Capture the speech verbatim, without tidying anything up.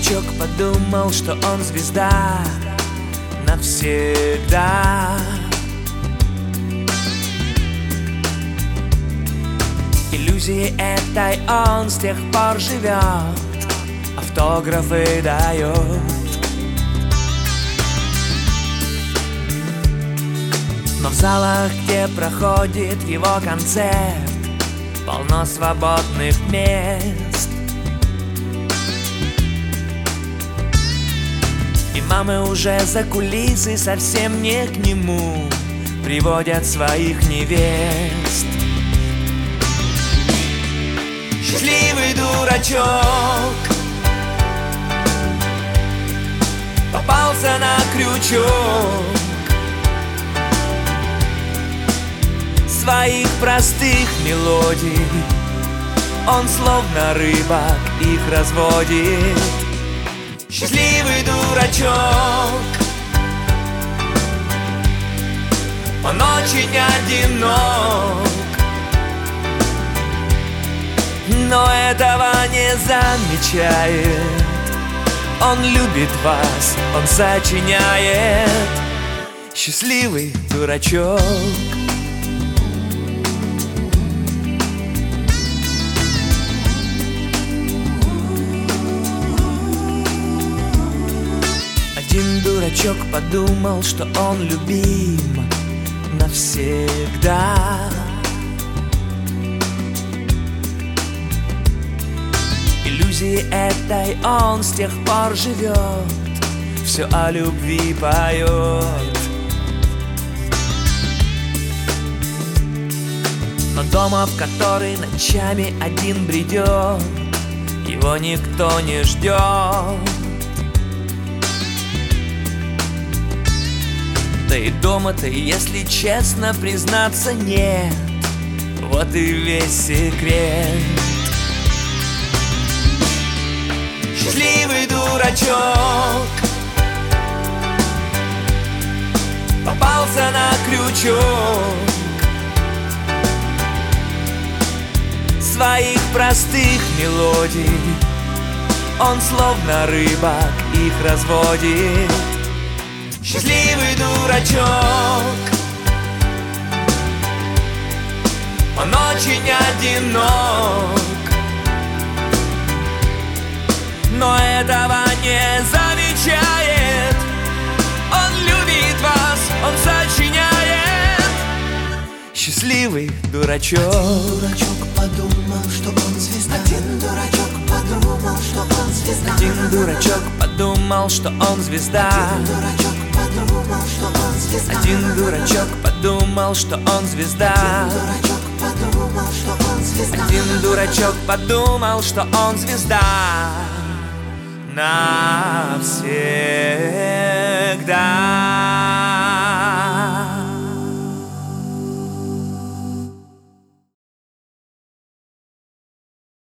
дурачок подумал, что он звезда навсегда. Иллюзией этой он с тех пор живет, автографы дает. Но в залах, где проходит его концерт, полно свободных мест. И мамы уже за кулисы совсем не к нему приводят своих невест. Счастливый дурачок попался на крючок своих простых мелодий. Он словно рыбак их разводит. Счастливый дурачок, он очень одинок, но этого не замечает. Он любит вас, он сочиняет. Счастливый дурачок. Один дурачок подумал, что он любим навсегда. Иллюзии этой он с тех пор живет, все о любви поет. Но дома, в который ночами один бредет, его никто не ждет. Да и дома-то, если честно признаться, нет. Вот и весь секрет. Счастливый дурачок попался на крючок своих простых мелодий. Он словно рыбак их разводит. Счастливый дурачок, он очень одинок, но этого не замечает. Он любит вас, он сочиняет. Счастливый дурачок. Один дурачок подумал, что он звезда. Один дурачок подумал, что он звезда. Один дурачок подумал, что он звезда. Один дурачок подумал, что он звезда. Один дурачок подумал, что он звезда. Один дурачок подумал, что он звезда Навсегда.